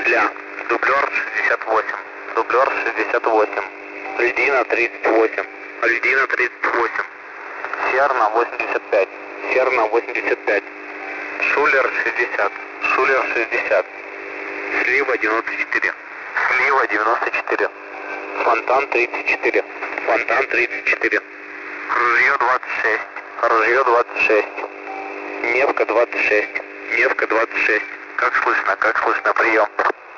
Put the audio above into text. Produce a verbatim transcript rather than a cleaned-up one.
Петля. Дублер шестьдесят восемь. Дублер шестьдесят восемь. Льдина тридцать восемь. Льдина тридцать восемь. Серна восемьдесят пять. Серна восемьдесят пять. Шулер шестьдесят. Шулер шестьдесят. Слива девяносто четыре. Слива девяносто четыре. Фонтан тридцать четыре. Фонтан тридцать четыре. Ружье двадцать шесть. Ружье двадцать шесть. Невка двадцать шесть. Невка двадцать шесть. Как слышно, как слышно, прием.